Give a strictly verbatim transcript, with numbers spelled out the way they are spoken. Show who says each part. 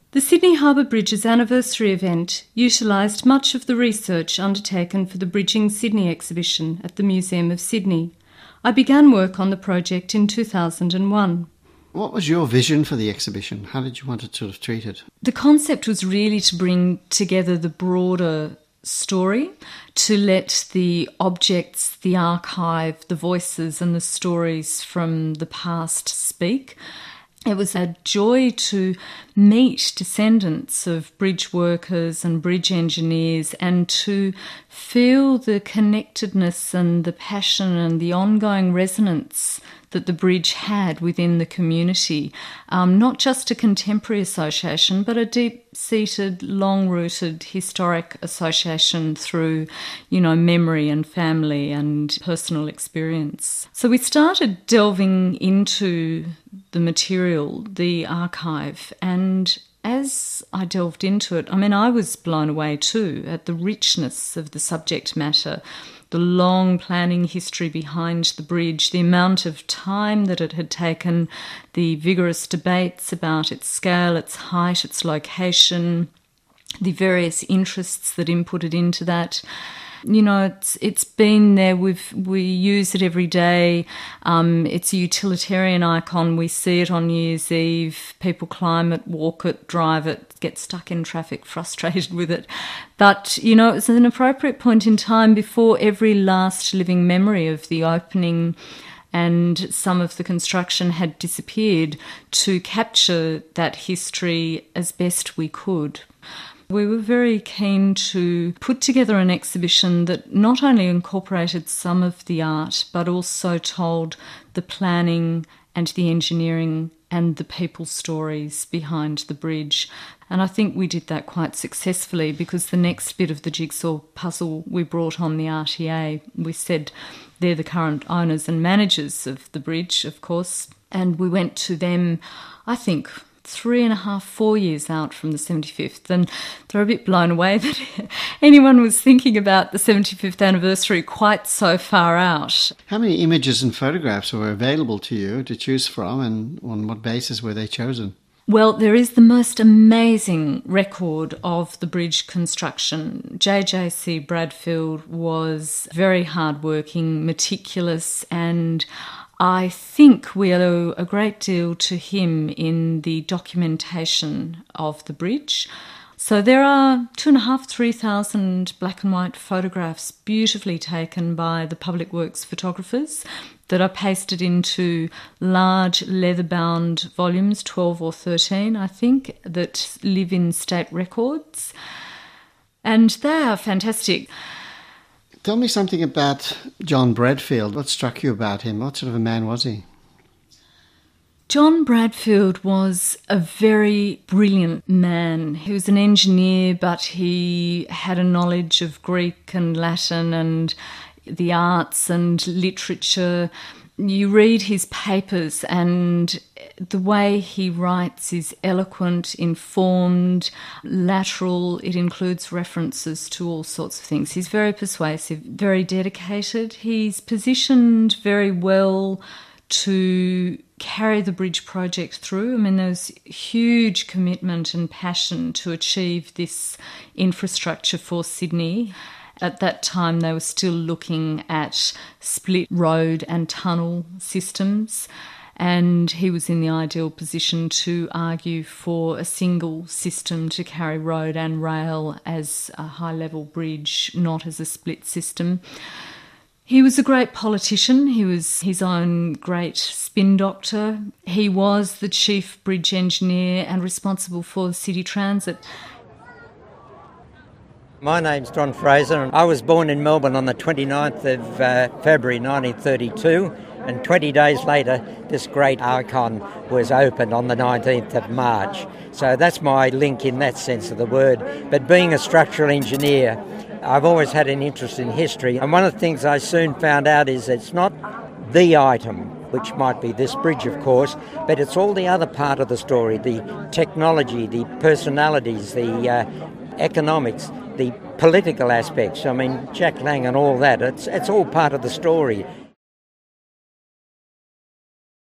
Speaker 1: The Sydney Harbour Bridge's anniversary event utilised much of the research undertaken for the Bridging Sydney exhibition at the Museum of Sydney. I began work on the project in two thousand one.
Speaker 2: What was your vision for the exhibition? How did you want to sort of treat it?
Speaker 1: The concept was really to bring together the broader story, to let the objects, the archive, the voices and the stories from the past speak. It was a joy to meet descendants of bridge workers and bridge engineers and to feel the connectedness and the passion and the ongoing resonance that the bridge had within the community. Um, not just a contemporary association, but a deep-seated, long-rooted historic association through, you know, memory and family and personal experience. So we started delving into the material, the archive, and as I delved into it, I mean, I was blown away too at the richness of the subject matter, the long planning history behind the bridge, the amount of time that it had taken, the vigorous debates about its scale, its height, its location, the various interests that inputted into that. You know, it's it's been there. We've we use it every day. Um, it's a utilitarian icon. We see it on New Year's Eve. People climb it, walk it, drive it, get stuck in traffic, frustrated with it. But you know, it's an appropriate point in time before every last living memory of the opening and some of the construction had disappeared to capture that history as best we could. We were very keen to put together an exhibition that not only incorporated some of the art, but also told the planning and the engineering and the people stories behind the bridge. And I think we did that quite successfully because the next bit of the jigsaw puzzle we brought on the R T A. We said they're the current owners and managers of the bridge, of course, and we went to them, I think, three and a half, four years out from the seventy-fifth, and they're a bit blown away that anyone was thinking about the seventy-fifth anniversary quite so far out.
Speaker 2: How many images and photographs were available to you to choose from, and on what basis were they chosen?
Speaker 1: Well, there is the most amazing record of the bridge construction. J J C Bradfield was very hardworking, meticulous, and I think we owe a great deal to him in the documentation of the bridge. So there are two and a half, three thousand black and white photographs beautifully taken by the Public Works photographers that are pasted into large leather-bound volumes, twelve or thirteen, I think, that live in state records. And they are fantastic.
Speaker 2: Tell me something about John Bradfield. What struck you about him? What sort of a man was he?
Speaker 1: John Bradfield was a very brilliant man. He was an engineer, but he had a knowledge of Greek and Latin and the arts and literature. You read his papers and the way he writes is eloquent, informed, lateral. It includes references to all sorts of things. He's very persuasive, very dedicated. He's positioned very well to carry the bridge project through. I mean, there's huge commitment and passion to achieve this infrastructure for Sydney. At that time, they were still looking at split road and tunnel systems, and he was in the ideal position to argue for a single system to carry road and rail as a high-level bridge, not as a split system. He was a great politician. He was his own great spin doctor. He was the chief bridge engineer and responsible for city transit.
Speaker 3: My name's John Fraser, and I was born in Melbourne on the twenty-ninth of uh, February nineteen thirty-two, and twenty days later this great icon was opened on the nineteenth of March. So that's my link in that sense of the word. But being a structural engineer, I've always had an interest in history, and one of the things I soon found out is it's not the item, which might be this bridge, of course, but it's all the other part of the story, the technology, the personalities, the uh, economics, the political aspects. I mean, Jack Lang and all that, it's it's all part of the story.